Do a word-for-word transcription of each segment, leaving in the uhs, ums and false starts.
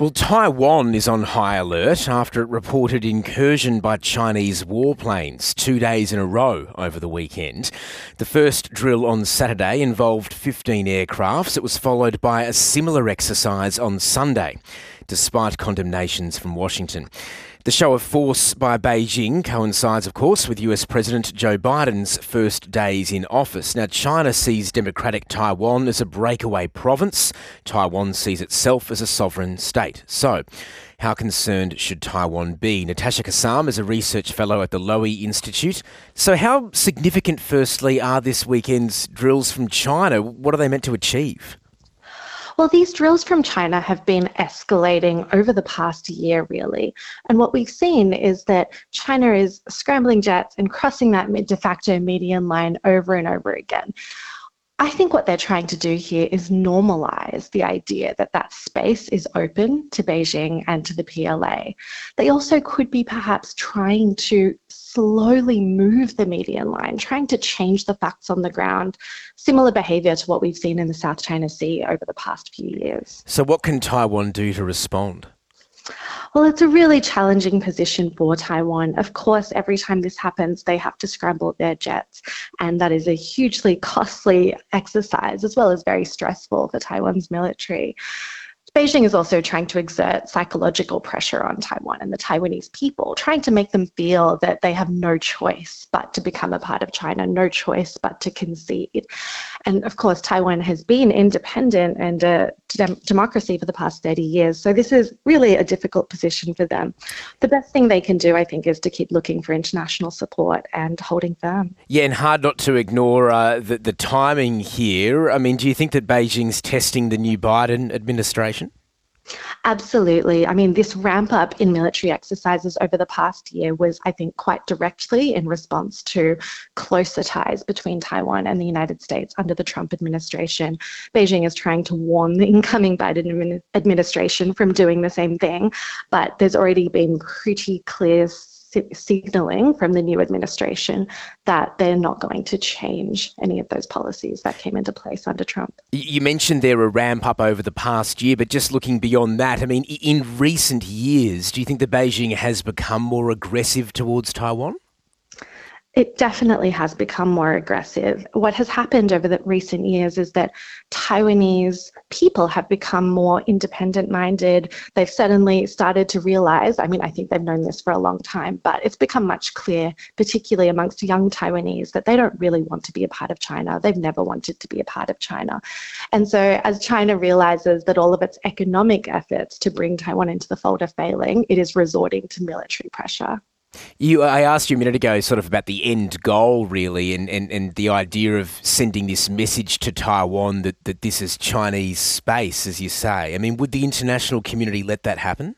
Well, Taiwan is on high alert after it reported incursion by Chinese warplanes two days in a row over the weekend. The first drill on Saturday involved fifteen aircrafts. It was followed by a similar exercise on Sunday, despite condemnations from Washington. The show of force by Beijing coincides, of course, with U S President Joe Biden's first days in office. Now, China sees democratic Taiwan as a breakaway province. Taiwan sees itself as a sovereign state. So, how concerned should Taiwan be? Natasha Kassam is a research fellow at the Lowy Institute. So how significant, firstly, are this weekend's drills from China? What are they meant to achieve? Well, these drills from China have been escalating over the past year, really. And what we've seen is that China is scrambling jets and crossing that de facto median line over and over again. I think what they're trying to do here is normalize the idea that that space is open to Beijing and to the P L A. They also could be perhaps trying to slowly move the median line, trying to change the facts on the ground, similar behaviour to what we've seen in the South China Sea over the past few years. So what can Taiwan do to respond? Well, it's a really challenging position for Taiwan. Of course, every time this happens, they have to scramble their jets, and that is a hugely costly exercise, as well as very stressful for Taiwan's military. Beijing is also trying to exert psychological pressure on Taiwan and the Taiwanese people, trying to make them feel that they have no choice but to become a part of China, no choice but to concede. And of course, Taiwan has been independent and a dem- democracy for the past thirty years. So this is really a difficult position for them. The best thing they can do, I think, is to keep looking for international support and holding firm. Yeah, and hard not to ignore uh, the, the timing here. I mean, do you think that Beijing's testing the new Biden administration? Absolutely. I mean, this ramp up in military exercises over the past year was, I think, quite directly in response to closer ties between Taiwan and the United States under the Trump administration. Beijing is trying to warn the incoming Biden administration from doing the same thing, but there's already been pretty clear signaling from the new administration that they're not going to change any of those policies that came into place under Trump. You mentioned there a ramp up over the past year, but just looking beyond that, I mean, in recent years, do you think that Beijing has become more aggressive towards Taiwan? It definitely has become more aggressive. What has happened over the recent years is that Taiwanese people have become more independent-minded. They've suddenly started to realize, I mean, I think they've known this for a long time, but it's become much clear, particularly amongst young Taiwanese, that they don't really want to be a part of China. They've never wanted to be a part of China. And so as China realizes that all of its economic efforts to bring Taiwan into the fold are failing, it is resorting to military pressure. You, I asked you a minute ago sort of about the end goal, really, and, and, and the idea of sending this message to Taiwan that, that this is Chinese space, as you say. I mean, would the international community let that happen?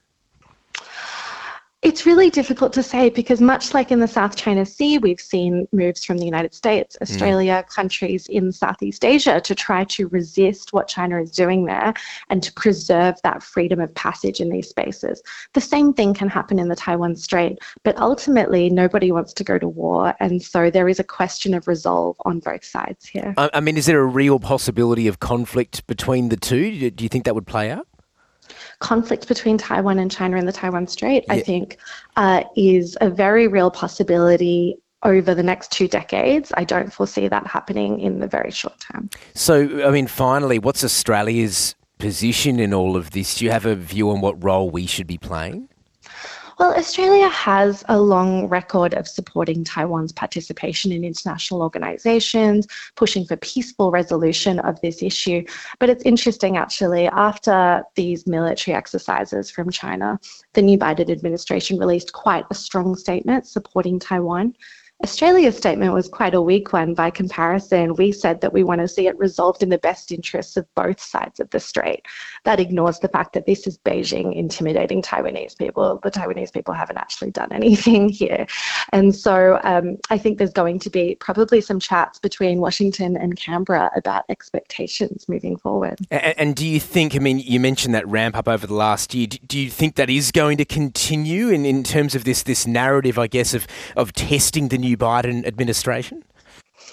It's really difficult to say because much like in the South China Sea, we've seen moves from the United States, Australia, mm. countries in Southeast Asia to try to resist what China is doing there and to preserve that freedom of passage in these spaces. The same thing can happen in the Taiwan Strait, but ultimately nobody wants to go to war, and so there is a question of resolve on both sides here. I mean, is there a real possibility of conflict between the two? Do you think that would play out? Conflict between Taiwan and China in the Taiwan Strait, yeah. I think, uh, is a very real possibility over the next two decades. I don't foresee that happening in the very short term. So, I mean, finally, what's Australia's position in all of this? Do you have a view on what role we should be playing? Well, Australia has a long record of supporting Taiwan's participation in international organisations, pushing for peaceful resolution of this issue. But it's interesting, actually, after these military exercises from China, the new Biden administration released quite a strong statement supporting Taiwan. Australia's statement was quite a weak one by comparison. We said that we want to see it resolved in the best interests of both sides of the strait. That ignores the fact that this is Beijing intimidating Taiwanese people. The Taiwanese people haven't actually done anything here. And so um, I think there's going to be probably some chats between Washington and Canberra about expectations moving forward. And, and do you think, I mean, you mentioned that ramp up over the last year. Do, do you think that is going to continue in, in terms of this this narrative, I guess, of, of testing the new Biden administration?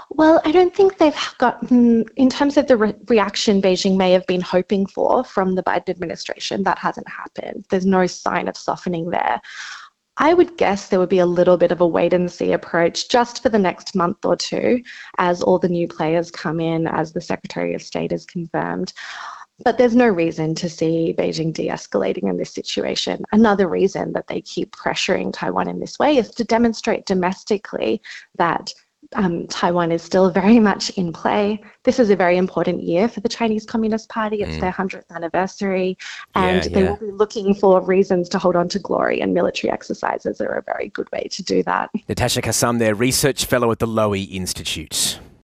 Well, I don't think they've gotten, in terms of the re- reaction Beijing may have been hoping for from the Biden administration, that hasn't happened. There's no sign of softening there. I would guess there would be a little bit of a wait and see approach just for the next month or two as all the new players come in, as the Secretary of State has confirmed. But there's no reason to see Beijing de-escalating in this situation. Another reason that they keep pressuring Taiwan in this way is to demonstrate domestically that Um, Taiwan is still very much in play. This is a very important year for the Chinese Communist Party. It's mm. their hundredth anniversary, and yeah, they yeah. will be looking for reasons to hold on to glory, and military exercises are a very good way to do that. Natasha Kassam there, Research Fellow at the Lowy Institute.